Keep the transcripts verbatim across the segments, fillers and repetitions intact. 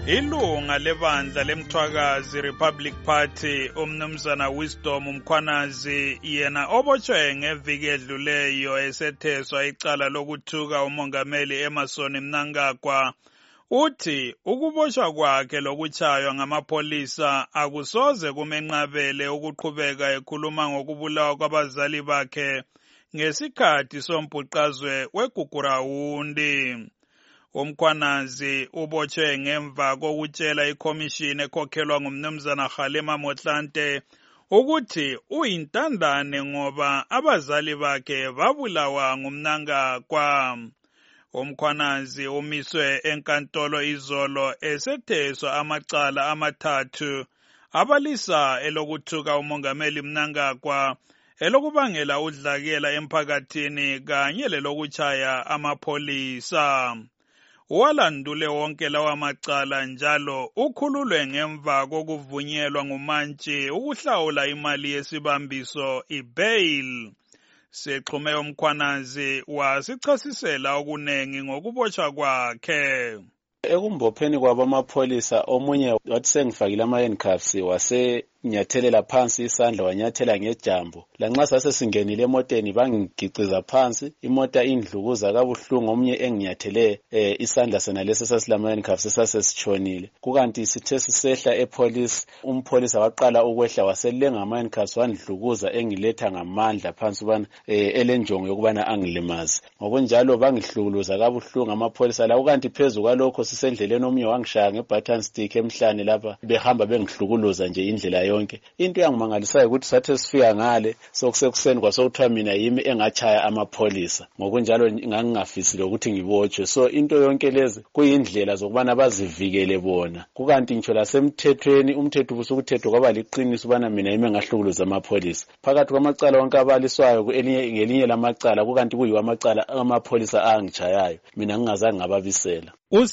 Ilunga lebandla lemthwakazi Republic Party umnumzana Wisdom Mkhwanazi yena obotshwe ngeviki edluleyo esetheswa icala lokuthuka umongameli Emmerson Mnangagwa uthi ukubotshwa kwakhe lokutshaywa ngamapolisa akusoze kumenqabele ukuqhubeka ekhuluma ngokubulawa kwabazali bakhe ngesikhathi sombhuqazwe weGugurawundi. Umkhwanazi ubotshwe ngemva kokutshela ikhomishini ekhokhelwa ngumnumzana Kgalema Motlanthe ukuthi uyintandane ngoba abazali bakhe babulawa ngumnangagwa. Umkhwanazi umiswe enkantolo izolo esetheswa amacala amathathu abalisa elokuthuka umongameli Mnangagwa, elokubangela udlakela emphakathini kanye lelokutshaya amapolisa. Walandule wonke lawa macala njalo ukhululwe ngemva kokuvunyelwa ngumantshi ukuhlawula imali yesibambiso i-bail. Sexhume umkhwanazi wasichasisela okunengi ngokubotshwa kwakhe. Ekumbopheni kwabo amapholisa omunye wathi sengifakile ama-handcuffs wase nyathelela phansi isandla wanyathela ngejambo. Lanxa sase singenile emoteni bangigiciza phansi, imota indlukuza kabuhlungu, omunye enginyathele eh, isandla sena lesi sasilama handcuffs sase sitshonile. Kukanti sithe sisehla epolice, umpholisa waqala ukwehla waselenga ama handcuffs wandlukuza engiletha ngamandla phansi ubana eh, elenjongo yokubana angilimaze. Ngokunjalo bangihlukuluza kabuhlungu amapholisa la. Kukanti phezulu kwalokho sisendleleni omunye wangishaya ngebutton stick emhlane lapha behamba bengihlukuluza nje indlela yonke. Into yangimangalisayo ukuthi sathe sifika ngale sokusekuseni kwasokuthiwa mina yimi engachaya amapholisa. Ngokunjalo ngangingafisile ukuthi ngibotshwe. So into yonke lezi kuyindlela zokubana bazivikele bona. Kukanti ngitsho lasemthethweni umthetho ubusukuthethwa kwaba liqiniso ubana mina yimi engahlukuluza amapholisa. Phakathi kwamacala wonke abaliswayo elinye ngelinye lamacala kukanti kuyiwa amacala amapholisa angichayayo, mina ngingazange ngababisela.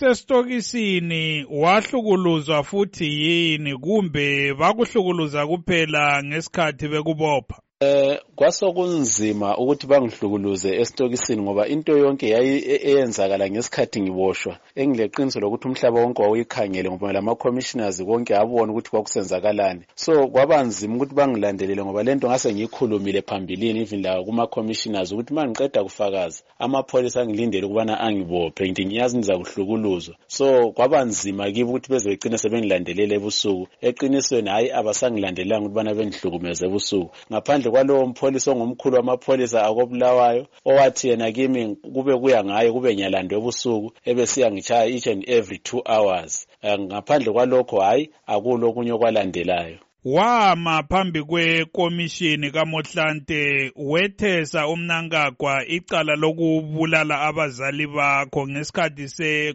Usestokisini wahlukuluzwa futhi yini kumbe bakuhlukuluza kuphela ngesikhathi bekubopha? Eh kwasokunzima ukuthi bangihlukuluze esitokisini ngoba into yonke yayi eyenzakala ngesikhathi ngiboshwa. Engileqiniso lokuthi umhlaba wonke wawuyikhangele ngoba lama commissioners konke abona ukuthi kwakusenzakalani. So kwabanzima ukuthi bangilandelele ngoba lento ngase ngikhulumile phambilini even la kuma commissioners ukuthi mangiqeda kufakaza amapholisa angilindele ukubana angibophe ngithi ngiyazi niza kuhlukuluzwa. So kwabanzima kibo ukuthi bezegcina sebengilandelele ebusuku. Eqinisweni hayi abasangilandelanga ukuthi bana bengihlukumeze ebusuku. Ngaphandle kwalowo mpholisa ongumkhulu wamapholisa akobulawayo owathi yena kimi kube kuya ngayo kube nyalandwe ebusuku ebesiya ngitshaya each and every two hours. Ngaphandle kwalokho hayi akulo okunye okwalandelayo. Wama phambi kwekomishini kaMotlanthe wethesa uMnangagwa icala lokubulala abazali bakho ngesikhathi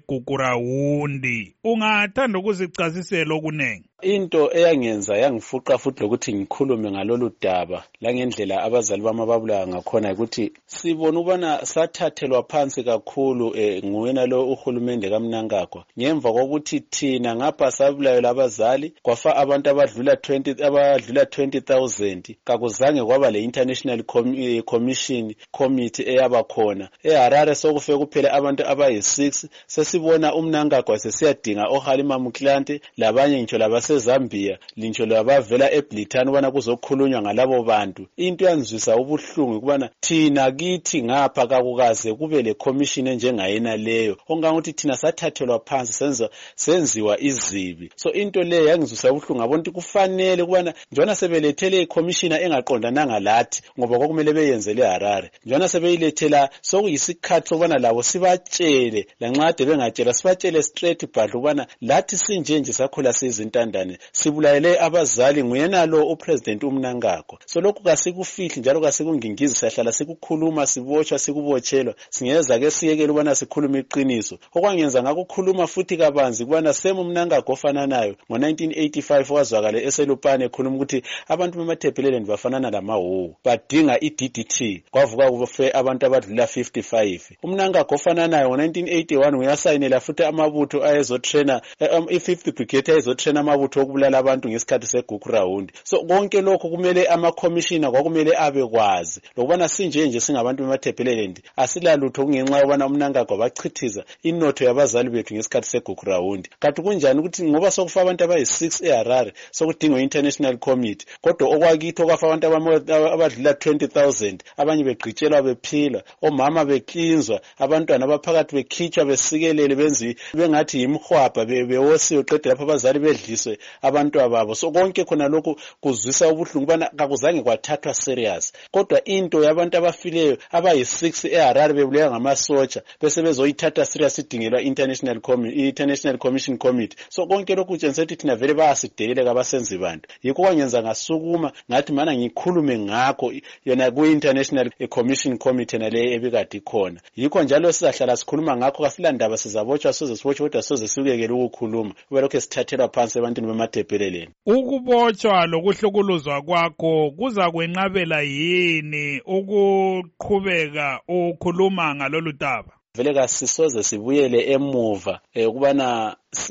seGugurawundi. Ungathanda ukuzichasisela okunengi? Into eyangenza yangifuqa futhi lokuthi ngikhulume ngalolu daba la ngendlela abazali bami babulawa ngakhona ukuthi sibona ubana sathathelwa phansi kakhulu eh, nguyena lo uhulumende kaMnangagwa ngemva kokuthi thina ngapha sabulayo labazali kwafa abantu abadlula twenty abadlula twenty thousand. Kakuzange kwaba le international Com commission committee eyaba khona eHarare sokufe kuphela abantu abayi six. Sesibona uMnangagwa sesiyadinga oHalima Motlanthe labanye ngitsho laba seZambia lintsho labavela eBrithani ubana kuzokhulunywa ngalabo bantu. Into yanzwisa ubuhlungu ukubana thina kithi ngapha kakukaze kube le commission njengayena leyo ongangokuthi thina sathathelwa phansi senza senziwa izibi. So into leyo yangizwisa ubuhlungu ngabona ukuthi kufanele ukubana njona sebelethele icommissioner engaqondananga lathi ngoba kwakumele beyenzele eHarare njona sebeyilethela sokuyisikhathi ukubana labo sibatshele lanxa ade bengatshela sibatshele straight but ukubana lathi sinje nje sakhula sizintandane sibulayele abazali nguyena lo upresident uMnangagwa. So lokhu kasikufihli njalo kasikungingizi sahlala sikukhuluma sibotshwa sikubotshelwa singeza ke siyekele ubana sikhuluma iqiniso. Okwangenza ngakukhuluma futhi kabanzi kubana semu uMnangagwa ofananayo ngo nineteen eighty-five wazwakala eselupane ekhuluma ukuthi abantu bemaThebhelele bafanana lamawu badinga i-D D T kwavuka kufe abantu abadlula fifty-five. uMnangagwa ofananayo ngo nineteen eighty-one uyasayinela futhi amabutho ayezotrainer i-fifth brigade ayezotrainer amabutho umfutho wokubulala abantu ngesikhathi segugu round. So konke lokho kumele ama-commissioner kwakumele abekwazi lokubana sinje nje singabantu bemaThebelelendi asilalutho kungenxa yobana umnankagwa bachithiza inotho yabazali bethu ngesikhathi segugu round. Kanti kunjani ukuthi ngoba sokufa abantu abayi-six eHarare sokudingwa international committee kodwa okwakithi okwafa abantu abadlula twenty thousand abanye begqitshelwa bephila omama beklinzwa abantwana abaphakathi bekhitshwa besikelele benzi bengathi yimhwabha bewosiwe qede lapha abazali bedliswe abantu ababo. So konke khona lokho kuzwisa ubuhlungu bana kakuzange kwathathwa serious kodwa into yabantu abafileyo abayi-six eHarare bebuleya ngamasotsha bese bezoyithatha serious idingelwa international committee international commission committee. So konke lokhu kutshengisela thina vele bayasidelela abasenzi bantu yikho kwangenza ngasukuma ngathi mana ngikhulume ngakho yona ku-international commission committee nale ebikade ikhona. Yikho njalo sizahlala sikhuluma ngakho kasilandaba sizabotshwa soze sibotshwe kodwa soze sikekele ukukhuluma kube lokho sithathelwa phansi ebantwini bemaThebeleleni. Ukubotshwa lokuhlukuluzwa kwakho kuza kwenqabela yini ukuqhubeka ukhuluma ngalolu daba? Vele kasisoze sibuyele emuva ukubana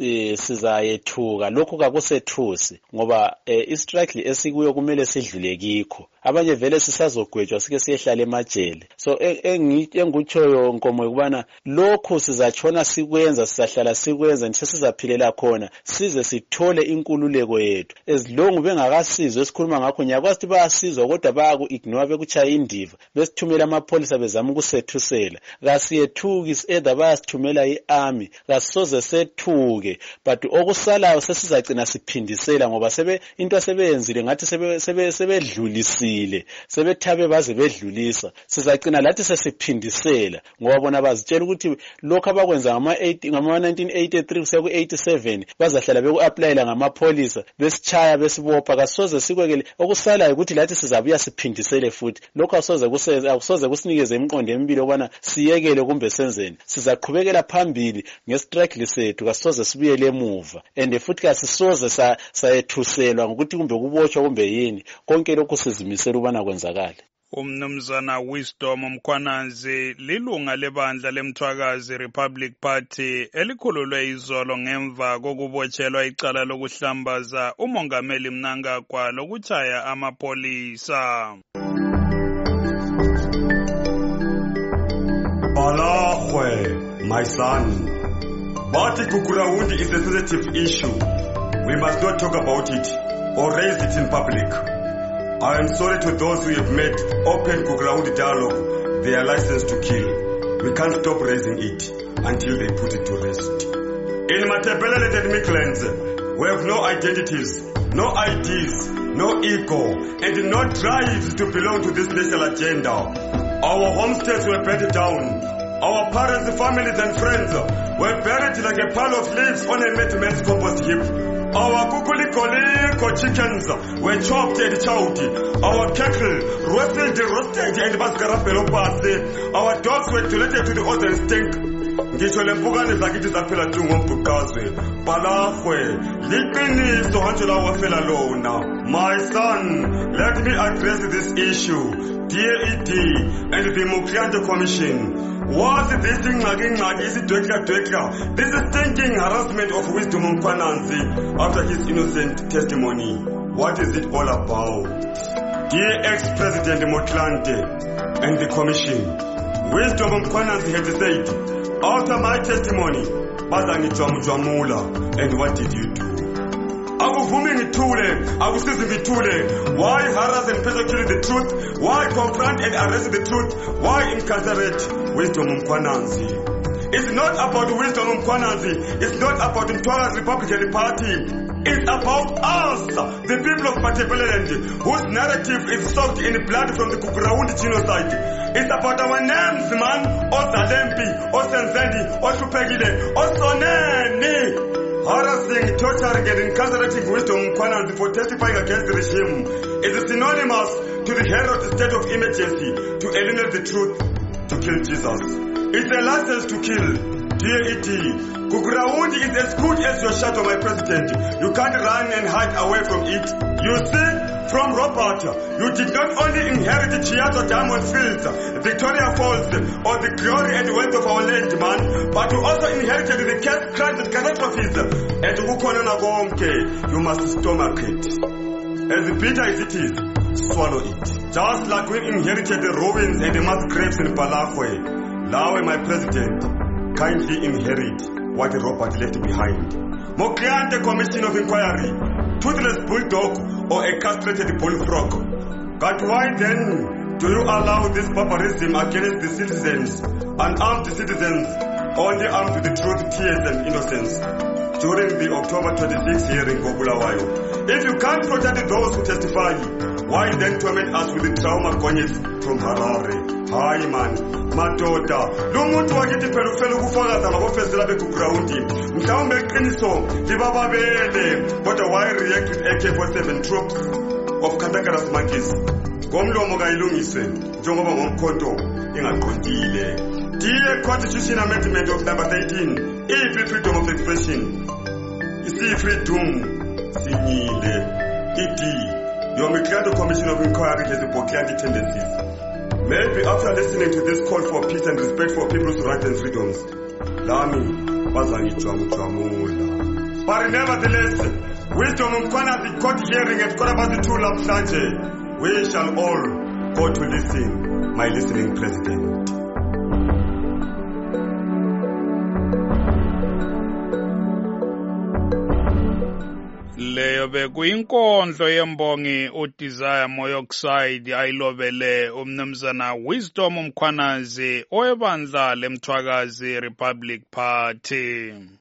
sizayethuka lokho kakusethusi ngoba istruggle esikuyo kumele sidlule kikho. Abanye vele sisazogwetshwa sike siyehlala emajele. So engikutshoyo Nkomo ukubana lokho sizatshona sikwenza sizahlala sikwenza nje sizaphilela khona size sithole inkululeko yethu. Ezilongu bengakasizwe esikhuluma ngakho nyakwazi ukuthi bayasizwa kodwa bayaku ignore bekuchaya indiva besithumela amapholisa bezama ukusethusela. Kasiyethuki either bayasithumela iarmy kasisoze sethuke but okusalayo sesizagcina siphindisela ngoba sebe into asebeyenzile ngathi sebe sebe sebedlulisile sebethabe baze bedlulisa sizagcina lathi sesiphindisela ngoba bona bazitshela ukuthi lokho abakwenza ngama ngama nineteen eighty-three kuya ku eighty-seven bazahlala beku applyela ngamapholisa besichaya besibopha kasoze sikwekele okusalayo ukuthi lathi sizabuya siphindisele futhi lokho asoze kusenza akusoze kusinikeze imiqondo emibili okubana siyekele kumbe senzeni sizaqhubekela phambili ngestruggle sethu kasoze sibuyele emuva and futhi kasisoze sayethuselwa ngokuthi kumbe kubotshwa kumbe yini konke lokho sizimisela ubana kwenzakala. Umnumzana Wisdom Mkhwananzi lilunga lebandla lemthwakazi Republic Party elikhululwe izolo ngemva kokubotshelwa icala lokuhlambaza umongameli Mnangagwa lokuchaya amapolisa. Balahwe, my son. But Gugurawundi is a sensitive issue. We must not talk about it or raise it in public. I am sorry to those who have made open Gugurawundi dialogue their license to kill. We can't stop raising it until they put it to rest. In Matabeleland and Midlands, we have no identities, no I Ds, no ego, and no drives to belong to this national agenda. Our homesteads were burnt down. Our parents, families and friends were buried like a pile of leaves on a mad man's compost heap. Our kukuliko chickens were chopped and chowed. Our cattle roasted, roasted and bascarapelo pasi. Our dogs were donated to the other stink. Ngisho lempukane zakithi zaphela tu ngombukazwe. Balahwe, liqiniso hanjela wafela lona. My son, let me address this issue. D A E D and the Mukhyanto Commission. Was this ingxaki isidwekla-dwekla? This is stinking harassment of Wisdom Mkhwananzi after his innocent testimony. What is it all about? Dear ex-President Motlanthe and the Commission, Wisdom Mkhwananzi had said, after my testimony, bazangijwamujwamula, and what did you do? Akuvumi ngithule, akusizi ngithule. Why harass and persecute the truth? Why confront and arrest the truth? Why incarcerate Wisdom Mkhwananzi? It's not about Wisdom Mkhwananzi. It's not about the Mthwakazi Republican Party. It's about us, the people of Matabeleland, whose narrative is soaked in blood from the Gugurawundi genocide. It's about our names, man. Ozalempi, Osenzendi, Oshupegile, Osoneni. Harassing, torturing, and incarcerating Wisdom Mkhwananzi for testifying against the regime is synonymous to the herald state of emergency to eliminate the truth, to kill Jesus. It's a license to kill. D A E D. Gugurawundi is as good as your shadow, my president. You can't run and hide away from it. You see, From Robert, you did not only inherit the Chiazo Diamond Fields, Victoria Falls, or the glory and wealth of our land, man, but you also inherited the cash crimes and catastrophes. And you must stomach it. As bitter as it is, swallow it. Just like we inherited the ruins and the mass graves in Balafwe, Lawe, my president, kindly inherit what Robert left behind. Mokriante Commission of Inquiry, toothless bulldog or a castrated bullfrog. But why then do you allow this barbarism against the citizens, unarmed citizens, only armed with the truth, tears and innocence? During the October twenty-sixth hearing of Bulawayo, if you can't protect those who testify, why then torment us with the trauma gonyet from Harare? Hi man, Matoda, lumuntu wakithi phela ufela ukufakaza ngabofezela bekugrawundi. Mhlawumbe iqiniso libababele, but why react with A K forty-seven troops of Kandakara's monkeys? Ngomlomo kayilungise njengoba ngomkhonto ingaqondile. Dear Constitution Amendment of number thirteen, if freedom of expression, see freedom, signile, E D. Your Mikado Commission of Inquiry has hypocritical tendencies. Maybe after listening to this call for peace and respect for people's rights and freedoms, Lami, bazangi jamu jamula. But nevertheless, wisdom mkwana the court hearing at Korabati two Lamsanje, we shall all go to listen, my listening president. Leyo bekuyinkondlo yembongi uDesire Moyoxide ayilobele umnumzana Wisdom Mkhwanazi owebandla leMthwakazi Republic Party.